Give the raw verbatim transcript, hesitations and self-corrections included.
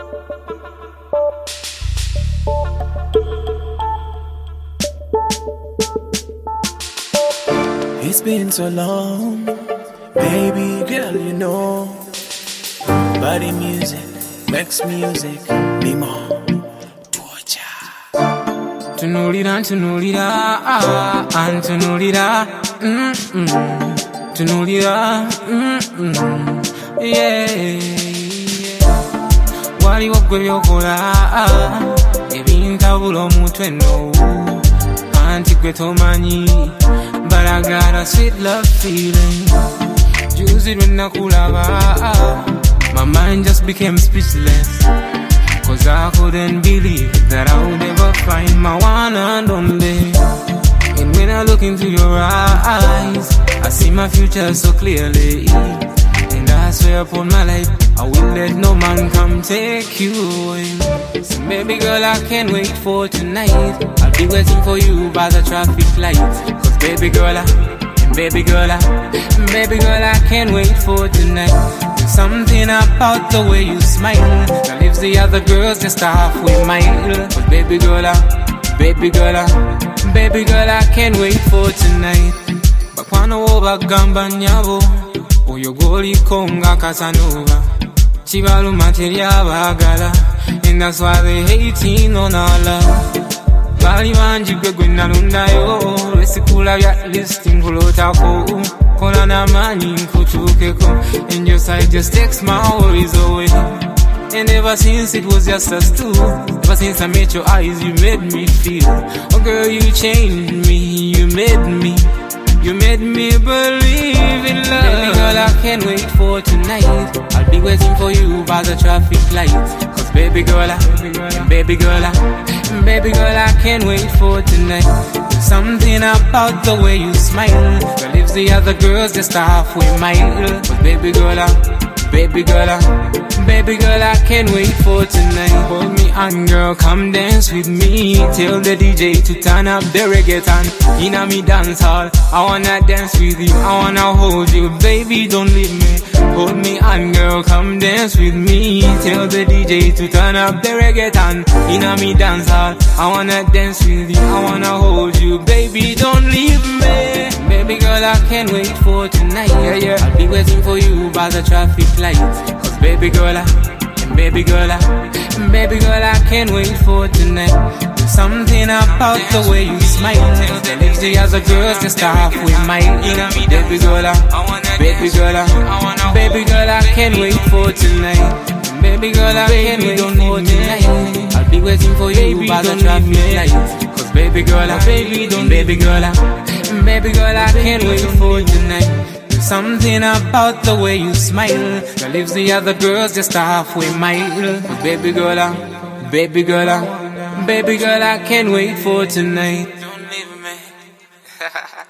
It's been so long, baby girl, you know. Body music makes music be more torture. Tunulira, tunulira, ah, ah, tunulira, mm mm. Tunulira, mm mm. Yeah. Waliwo gwe byokola, ah, ebintabula omutwe no. Anti gwe tomanyi. But I got a sweet love feeling. Juicy when I kulaba. My mind just became speechless. Cause I couldn't believe that I would ever find my one and only. And when I look into your eyes, I see my future so clearly. And I swear upon my life, I will let no man come take you away. So baby girl, I can't wait for tonight. I'll be waiting for you by the traffic light. Cause baby girl, I, baby girl, I, baby girl, I can't wait for tonight. There's something about the way you smile that leaves the other girls just a halfway mile. Cause baby girl, I, baby girl, I, baby girl, I can't wait for tonight. Bakwano bagamba nyabo oyo goliko nga Casanova. Chibaluma teryabagala, and that's why they hating on our love. Bali manji gwe gwe nalundayo, lwesikula bya listing kulotako. Kola namanyi nkutukeko, and your side just takes my worries away. And ever since it was just us two, ever since I met your eyes, you made me feel. Oh girl, you changed me, you made me. You made me believe in love. Baby girl, I can't wait for tonight. I'll be waiting for you by the traffic light. Cause baby girl, I, baby girl, I, baby girl, I can't wait for tonight. There's something about the way you smile that leaves the other girls just a halfway mile. Cause baby girl, I, baby girl, I, baby girl, I can't wait for tonight. Hold me on, girl, come dance with me. Tell the D J to turn up the reggaeton. Inna me dance hall, I wanna dance with you, I wanna hold you, baby, don't leave me. Hold me on, girl, come dance with me. Tell the D J to turn up the reggaeton. Inna me dance hall, I wanna dance with you, I wanna hold you, baby, don't leave me. Baby girl, I can't wait for tonight. Yeah, yeah. I'll be waiting for you by the traffic light. Cause baby girl, I, baby girl, I, baby girl, I can't wait for tonight. There's something about the way you smile that leaves the other girls just a halfway mile. Baby girl, I, baby girl, I, baby girl, I can't wait for tonight. Baby girl, I can't wait for tonight. I'll be waiting for you by the traffic light. Cause baby girl, I, baby don't, baby girl, I, baby girl, I can't wait for tonight. There's something about the way you smile that leaves the other girls just a halfway mile. But baby girl, I, baby girl, I, baby girl, I can't wait for tonight. Don't leave me.